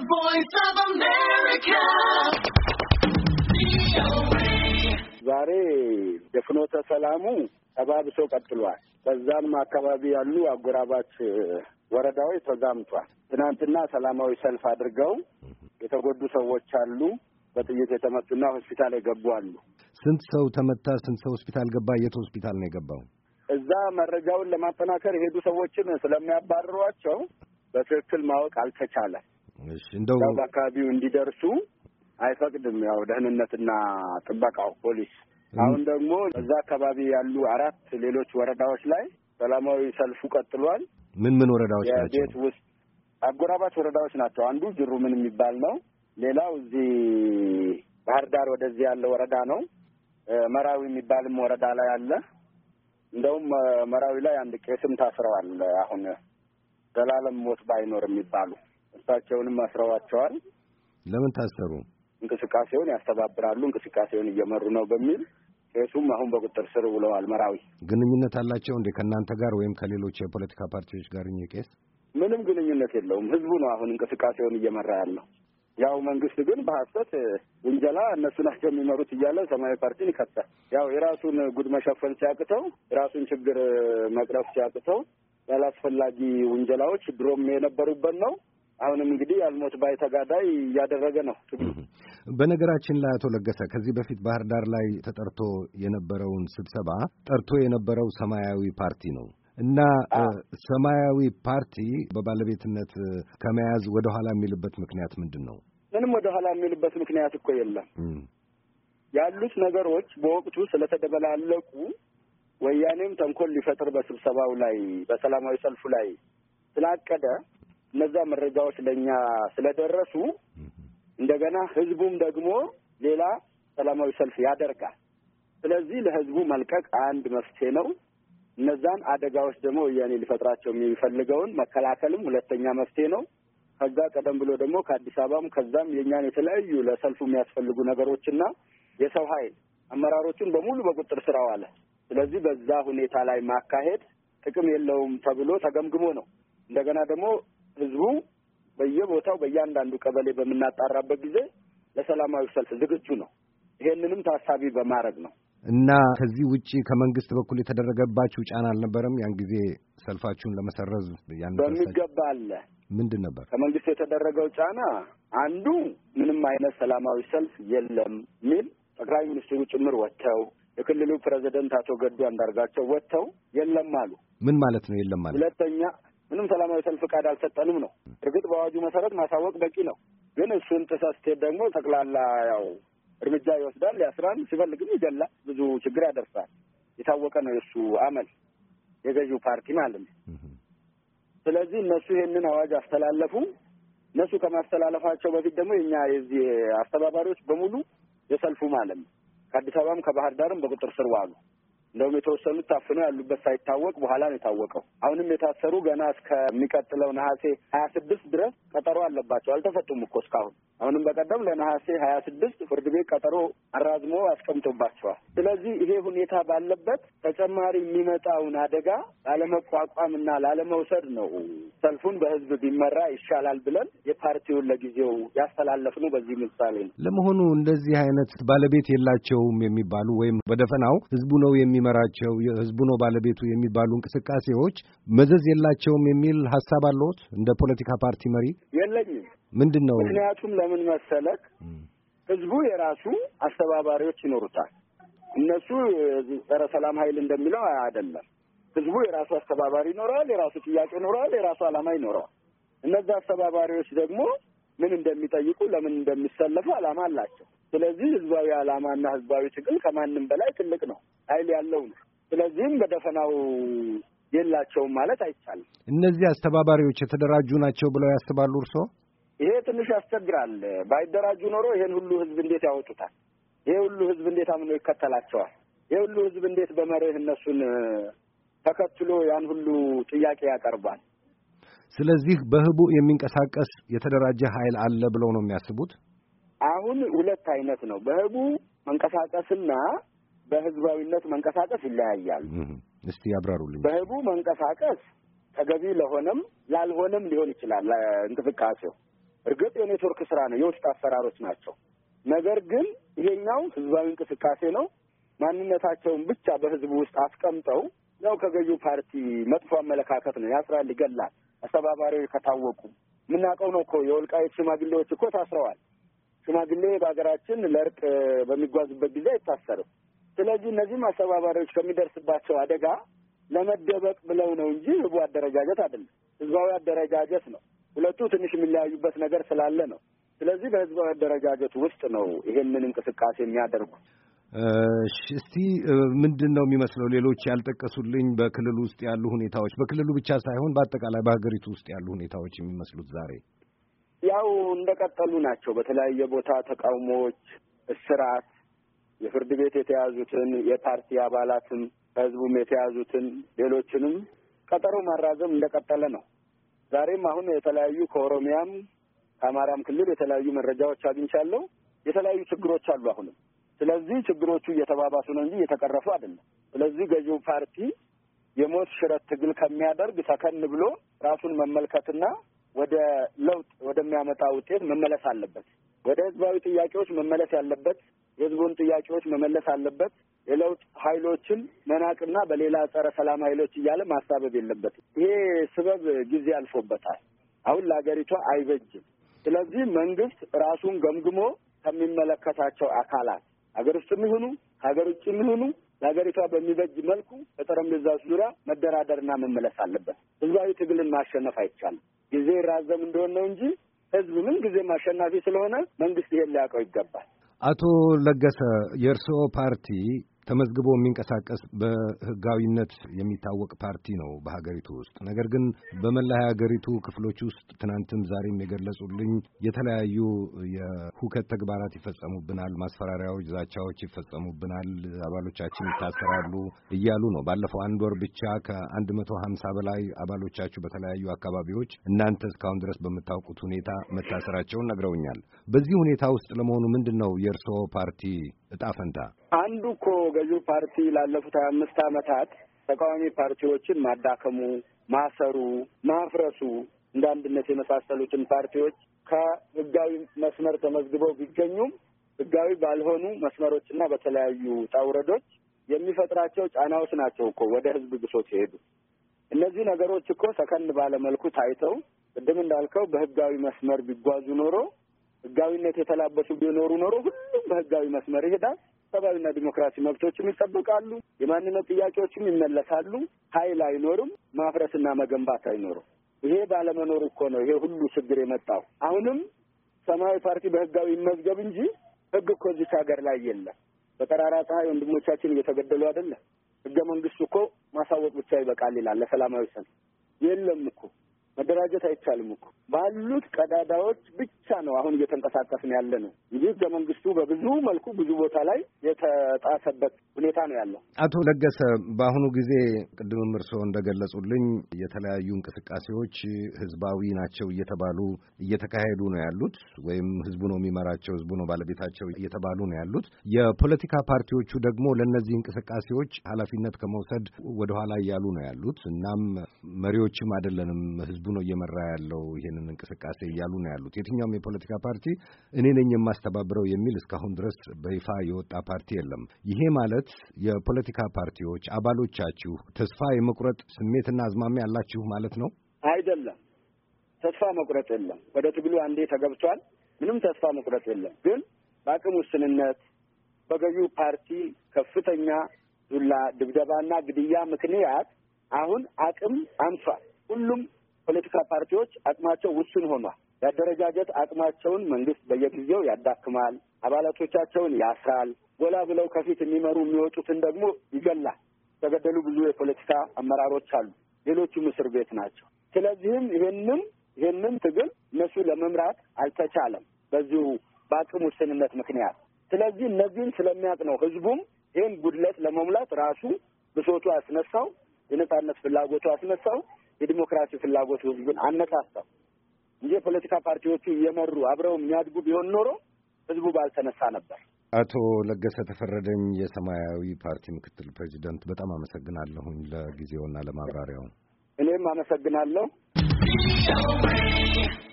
voice of America. ዛሬ የፍኖተ ሰላሙ ተባብሶ ቀጥሏል። በዛም አካባቢ ያሉ አጎራባች ወረዳዎች ተዛምቷል። ትናንትና ሰላማዊ ሰልፍ አድርገው የተጎዱ ሰዎች አሉ። በጥይት የተመቱና ሆስፒታል የገቡ አሉ። ስንት ሰው ተመታ? ስንት ሰው ሆስፒታል ገባ? የት ሆስፒታል ነው የገባው? እዛ መረጃውን ለማጠናከር የሄዱ ሰዎችን ስለሚያባርሯቸው በትክክል ማወቅ አልተቻለም። እሺ፣ እንደው በአካባቢው እንዲደርሱ አይፈቅድም። ያው ደህንነትና ጥበቃው ፖሊስ። አሁን ደግሞ እዛ አካባቢ ያሉ 4 ሌሎች ወረዳዎች ላይ ሰላማዊ ሰልፉ ቀጥሏል። ምን ወረዳዎች ናቸው? የቤት ውስጥ አጎራባች ወረዳዎች ናቸው። አንዱ ጅሩ ምን የሚባል ነው። ሌላው እዚህ ባህር ዳር ወደዚህ ያለ ወረዳ ነው። መራዊ የሚባልም ወረዳ ላይ አለ። እንደውም መራዊ ላይ አንድ ቄስም ታስረዋል። አሁን ዘላለም ሞት ባይኖር የሚባሉ እሳቸውንም አስረዋቸዋል። ለምን ታሰሩ? እንቅስቃሴውን ያስተባብራሉ፣ እንቅስቃሴውን እየመሩ ነው በሚል ቄሱም አሁን በቁጥጥር ስር ውለዋል። መራዊ ግንኙነት አላቸው እንዴ ከእናንተ ጋር ወይም ከሌሎች የፖለቲካ ፓርቲዎች ጋር? ቄስ ምንም ግንኙነት የለውም። ህዝቡ ነው አሁን እንቅስቃሴውን እየመራ ያለው። ያው መንግስት ግን በሐሰት ውንጀላ እነሱ ናቸው የሚመሩት እያለ ሰማያዊ ፓርቲን ይከሳል። ያው የራሱን ጉድ መሸፈን ሲያቅተው፣ የራሱን ችግር መቅረፍ ሲያቅተው ያላስፈላጊ ውንጀላዎች ድሮም የነበሩበት ነው። አሁንም እንግዲህ ያልሞት ባይ ተጋዳይ እያደረገ ነው። በነገራችን ላይ አቶ ለገሰ ከዚህ በፊት ባህር ዳር ላይ ተጠርቶ የነበረውን ስብሰባ ጠርቶ የነበረው ሰማያዊ ፓርቲ ነው እና ሰማያዊ ፓርቲ በባለቤትነት ከመያዝ ወደ ኋላ የሚልበት ምክንያት ምንድን ነው? ምንም ወደ ኋላ የሚልበት ምክንያት እኮ የለም። ያሉት ነገሮች በወቅቱ ስለተደበላለቁ ወያኔም ተንኮል ሊፈጥር በስብሰባው ላይ በሰላማዊ ሰልፉ ላይ ስላቀደ እነዛ መረጃዎች ለኛ ስለደረሱ እንደገና ህዝቡም ደግሞ ሌላ ሰላማዊ ሰልፍ ያደርጋል። ስለዚህ ለህዝቡ መልቀቅ አንድ መፍትሄ ነው። እነዛን አደጋዎች ደግሞ ወያኔ ሊፈጥራቸው የሚፈልገውን መከላከልም ሁለተኛ መፍትሄ ነው። ከዛ ቀደም ብሎ ደግሞ ከአዲስ አበባም ከዛም የኛን የተለያዩ ለሰልፉ የሚያስፈልጉ ነገሮችና የሰው ኃይል አመራሮቹን በሙሉ በቁጥጥር ስር አዋለ። ስለዚህ በዛ ሁኔታ ላይ ማካሄድ ጥቅም የለውም ተብሎ ተገምግሞ ነው። እንደገና ደግሞ ህዝቡ በየቦታው በእያንዳንዱ ቀበሌ በምናጣራበት ጊዜ ለሰላማዊ ሰልፍ ዝግጁ ነው። ይሄንንም ታሳቢ በማድረግ ነው። እና ከዚህ ውጪ ከመንግስት በኩል የተደረገባችሁ ጫና አልነበረም? ያን ጊዜ ሰልፋችሁን ለመሰረዝ በሚገባ አለ። ምንድን ነበር ከመንግስት የተደረገው ጫና? አንዱ ምንም አይነት ሰላማዊ ሰልፍ የለም ሚል ጠቅላይ ሚኒስትሩ ጭምር ወጥተው፣ የክልሉ ፕሬዝዳንት አቶ ገዱ አንዳርጋቸው ወጥተው የለም አሉ። ምን ማለት ነው የለም ማለት? ሁለተኛ ምንም ሰላማዊ ሰልፍ ፈቃድ አልሰጠንም ነው። እርግጥ በአዋጁ መሰረት ማሳወቅ በቂ ነው። ግን እሱን ጥሰህ ስትሄድ ደግሞ ጠቅላላ ያው እርምጃ ይወስዳል፣ ያስራል፣ ሲፈልግም ይገላል፣ ብዙ ችግር ያደርሳል። የታወቀ ነው የእሱ አመል፣ የገዢው ፓርቲ ማለት ነው። ስለዚህ እነሱ ይሄንን አዋጅ አስተላለፉ። እነሱ ከማስተላለፋቸው በፊት ደግሞ የኛ የዚህ አስተባባሪዎች በሙሉ የሰልፉ ማለት ነው ከአዲስ አበባም ከባህር ዳርም በቁጥር ስር ዋሉ። እንደውም የተወሰኑት ታፍነው ያሉበት ሳይታወቅ በኋላ ነው የታወቀው። አሁንም የታሰሩ ገና እስከሚቀጥለው ነሐሴ 26 ድረስ ቀጠሮ አለባቸው። አልተፈቱም እኮ እስካሁን። አሁንም በቀደም ለነሐሴ 26 ፍርድ ቤት ቀጠሮ አራዝሞ አስቀምጦባቸዋል። ስለዚህ ይሄ ሁኔታ ባለበት ተጨማሪ የሚመጣውን አደጋ ላለመቋቋምና ላለመውሰድ ነው ሰልፉን በህዝብ ቢመራ ይሻላል ብለን የፓርቲውን ለጊዜው ያስተላለፍነው በዚህ ምሳሌ ነው። ለመሆኑ እንደዚህ አይነት ባለቤት የላቸውም የሚባሉ ወይም በደፈናው ህዝቡ ነው የሚመራቸው ህዝቡ ነው ባለቤቱ የሚባሉ እንቅስቃሴዎች መዘዝ የላቸውም የሚል ሐሳብ አለዎት? እንደ ፖለቲካ ፓርቲ መሪ? የለኝም። ምንድን ነው? ምክንያቱም ለምን መሰለክ፣ ህዝቡ የራሱ አስተባባሪዎች ይኖሩታል። እነሱ ጸረ ሰላም ኃይል እንደሚለው አይደለም። ህዝቡ የራሱ አስተባባሪ ይኖረዋል፣ የራሱ ጥያቄ ይኖረዋል፣ የራሱ ዓላማ ይኖረዋል። እነዛ አስተባባሪዎች ደግሞ ምን እንደሚጠይቁ ለምን እንደሚሰለፉ ዓላማ አላቸው። ስለዚህ ህዝባዊ ዓላማና ህዝባዊ ትግል ከማንም በላይ ትልቅ ነው፣ ኃይል ያለው ነው። ስለዚህም በደፈናው የላቸውም ማለት አይቻልም። እነዚህ አስተባባሪዎች የተደራጁ ናቸው ብለው ያስባሉ እርስዎ? ይሄ ትንሽ ያስቸግራል። ባይደራጁ ኖሮ ይሄን ሁሉ ህዝብ እንዴት ያወጡታል? ይሄ ሁሉ ህዝብ እንዴት አምኖ ይከተላቸዋል? ይሄ ሁሉ ህዝብ እንዴት በመርህ እነሱን ተከትሎ ያን ሁሉ ጥያቄ ያቀርባል? ስለዚህ በህቡ የሚንቀሳቀስ የተደራጀ ኃይል አለ ብለው ነው የሚያስቡት? አሁን ሁለት አይነት ነው። በህቡ መንቀሳቀስና በህዝባዊነት መንቀሳቀስ ይለያያል። እስቲ ያብራሩልኝ። በህቡ መንቀሳቀስ ተገቢ ለሆነም ላልሆነም ሊሆን ይችላል እንቅስቃሴው። እርግጥ የኔትወርክ ስራ ነው፣ የውስጥ አሰራሮች ናቸው። ነገር ግን ይሄኛው ህዝባዊ እንቅስቃሴ ነው። ማንነታቸውን ብቻ በህዝቡ ውስጥ አስቀምጠው ያው ከገዢው ፓርቲ መጥፎ አመለካከት ነው፣ ያስራል፣ ይገላል። አስተባባሪዎች ከታወቁ የምናውቀው ነው እኮ የወልቃይት ሽማግሌዎች እኮ ታስረዋል። ሽማግሌ በሀገራችን ለእርቅ በሚጓዙበት ጊዜ አይታሰርም። ስለዚህ እነዚህም አስተባባሪዎች ከሚደርስባቸው አደጋ ለመደበቅ ብለው ነው እንጂ ህቡ አደረጃጀት አይደለም፣ ህዝባዊ አደረጃጀት ነው። ሁለቱ ትንሽ የሚለያዩበት ነገር ስላለ ነው። ስለዚህ በህዝባዊ አደረጃጀት ውስጥ ነው ይሄንን እንቅስቃሴ የሚያደርጉት። እስቲ ምንድን ነው የሚመስለው ሌሎች ያልጠቀሱልኝ በክልሉ ውስጥ ያሉ ሁኔታዎች፣ በክልሉ ብቻ ሳይሆን በአጠቃላይ በሀገሪቱ ውስጥ ያሉ ሁኔታዎች የሚመስሉት ዛሬ? ያው እንደቀጠሉ ናቸው። በተለያየ ቦታ ተቃውሞዎች፣ እስራት፣ የፍርድ ቤት የተያዙትን የፓርቲ አባላትም ከህዝቡም የተያዙትን ሌሎችንም ቀጠሮ ማራዘም እንደቀጠለ ነው። ዛሬም አሁን የተለያዩ ከኦሮሚያም ከአማራም ክልል የተለያዩ መረጃዎች አግኝቻለሁ። የተለያዩ ችግሮች አሉ አሁንም። ስለዚህ ችግሮቹ እየተባባሱ ነው እንጂ እየተቀረፉ አይደለም። ስለዚህ ገዢው ፓርቲ የሞት ሽረት ትግል ከሚያደርግ ሰከን ብሎ ራሱን መመልከትና ወደ ለውጥ ወደሚያመጣ ውጤት መመለስ አለበት። ወደ ህዝባዊ ጥያቄዎች መመለስ ያለበት፣ የህዝቡን ጥያቄዎች መመለስ አለበት። የለውጥ ኃይሎችን መናቅና በሌላ ጸረ ሰላም ኃይሎች እያለ ማሳበብ የለበትም። ይሄ ስበብ ጊዜ አልፎበታል። አሁን ለሀገሪቷ አይበጅም። ስለዚህ መንግስት ራሱን ገምግሞ ከሚመለከታቸው አካላት ሀገር ውስጥም ይሁኑ ሀገር ውጭም ይሁኑ ለሀገሪቷ በሚበጅ መልኩ በጠረጴዛ ዙሪያ መደራደርና መመለስ አለበት። ህዝባዊ ትግልን ማሸነፍ አይቻልም። ጊዜ ይራዘም እንደሆነ ነው እንጂ ህዝብ ምን ጊዜም አሸናፊ ስለሆነ መንግስት ይሄን ሊያውቀው ይገባል። አቶ ለገሰ የእርስዎ ፓርቲ ተመዝግቦ የሚንቀሳቀስ በህጋዊነት የሚታወቅ ፓርቲ ነው በሀገሪቱ ውስጥ። ነገር ግን በመላ ሀገሪቱ ክፍሎች ውስጥ ትናንትም ዛሬም የገለጹልኝ የተለያዩ የሁከት ተግባራት ይፈጸሙብናል፣ ማስፈራሪያዎች፣ ዛቻዎች ይፈጸሙብናል፣ አባሎቻችን ይታሰራሉ እያሉ ነው። ባለፈው አንድ ወር ብቻ ከ150 በላይ አባሎቻችሁ በተለያዩ አካባቢዎች እናንተ እስካሁን ድረስ በምታውቁት ሁኔታ መታሰራቸውን ነግረውኛል። በዚህ ሁኔታ ውስጥ ለመሆኑ ምንድን ነው የእርስዎ ፓርቲ እጣ ፈንታ? አንዱ እኮ ገዢው ፓርቲ ላለፉት 25 ዓመታት ተቃዋሚ ፓርቲዎችን ማዳከሙ፣ ማሰሩ፣ ማፍረሱ እንደ አንድነት የመሳሰሉትን ፓርቲዎች ከህጋዊ መስመር ተመዝግበው ቢገኙም ህጋዊ ባልሆኑ መስመሮችና በተለያዩ ጣውረዶች የሚፈጥራቸው ጫናዎች ናቸው እኮ ወደ ህዝብ ብሶት ሲሄዱ። እነዚህ ነገሮች እኮ ሰከን ባለመልኩ ታይተው ቅድም እንዳልከው በህጋዊ መስመር ቢጓዙ ኖሮ ህጋዊነት የተላበሱ ቢኖሩ ኖሮ ሁሉም በህጋዊ መስመር ይሄዳል። ሰብአዊና ዲሞክራሲ መብቶችም ይጠበቃሉ። የማንነት ጥያቄዎችም ይመለሳሉ። ኃይል አይኖርም። ማፍረስና መገንባት አይኖርም። ይሄ ባለመኖሩ እኮ ነው ይሄ ሁሉ ችግር የመጣው። አሁንም ሰማያዊ ፓርቲ በህጋዊ ይመዝገብ እንጂ ህግ እኮ እዚች ሀገር ላይ የለም። በጠራራ ፀሐይ ወንድሞቻችን እየተገደሉ አይደለም። ህገ መንግስቱ እኮ ማሳወቅ ብቻ ይበቃል ይላል። ለሰላማዊ ሰልፍ የለም እኮ መደራጀት አይቻልም እኮ። ባሉት ቀዳዳዎች ብቻ ነው አሁን እየተንቀሳቀስን ያለ ነው እንጂ ህገ መንግስቱ በብዙ መልኩ ብዙ ቦታ ላይ የተጣሰበት ሁኔታ ነው ያለው። አቶ ለገሰ በአሁኑ ጊዜ ቅድምም እርስዎ እንደገለጹልኝ የተለያዩ እንቅስቃሴዎች ህዝባዊ ናቸው እየተባሉ እየተካሄዱ ነው ያሉት፣ ወይም ህዝቡ ነው የሚመራቸው፣ ህዝቡ ነው ባለቤታቸው እየተባሉ ነው ያሉት። የፖለቲካ ፓርቲዎቹ ደግሞ ለእነዚህ እንቅስቃሴዎች ኃላፊነት ከመውሰድ ወደኋላ እያሉ ነው ያሉት። እናም መሪዎችም አይደለንም ህዝቡ ነው እየመራ ያለው ይሄንን እንቅስቃሴ እያሉ ነው ያሉት። የትኛውም የፖለቲካ ፓርቲ እኔ ነኝ የማስተባብረው የሚል እስካሁን ድረስ በይፋ የወጣ ፓርቲ የለም። ይሄ ማለት የፖለቲካ ፓርቲዎች አባሎቻችሁ ተስፋ የመቁረጥ ስሜትና አዝማሚያ ያላችሁ ማለት ነው? አይደለም። ተስፋ መቁረጥ የለም። ወደ ትግሉ አንዴ ተገብቷል። ምንም ተስፋ መቁረጥ የለም። ግን በአቅም ውስንነት በገዢው ፓርቲ ከፍተኛ ዱላ፣ ድብደባና ግድያ ምክንያት አሁን አቅም አንሷል። ሁሉም ፖለቲካ ፓርቲዎች አቅማቸው ውስን ሆኗል። የአደረጃጀት አቅማቸውን መንግስት በየጊዜው ያዳክማል፣ አባላቶቻቸውን ያስራል፣ ጎላ ብለው ከፊት የሚመሩ የሚወጡትን ደግሞ ይገላል። የተገደሉ ብዙ የፖለቲካ አመራሮች አሉ፣ ሌሎቹም እስር ቤት ናቸው። ስለዚህም ይሄንን ትግል እነሱ ለመምራት አልተቻለም በዚሁ በአቅም ውስንነት ምክንያት። ስለዚህ እነዚህን ስለሚያውቅ ነው ህዝቡም ይህን ጉድለት ለመሙላት ራሱ ብሶቱ አስነሳው፣ የነጻነት ፍላጎቱ አስነሳው፣ የዲሞክራሲ ፍላጎቱ ህዝብን አነሳሳው እንጂ የፖለቲካ ፓርቲዎቹ እየመሩ አብረው የሚያድጉ ቢሆን ኖሮ ህዝቡ ባልተነሳ ነበር። አቶ ለገሰ ተፈረደኝ የሰማያዊ ፓርቲ ምክትል ፕሬዚዳንት፣ በጣም አመሰግናለሁኝ ለጊዜውና ለማብራሪያው። እኔም አመሰግናለሁ።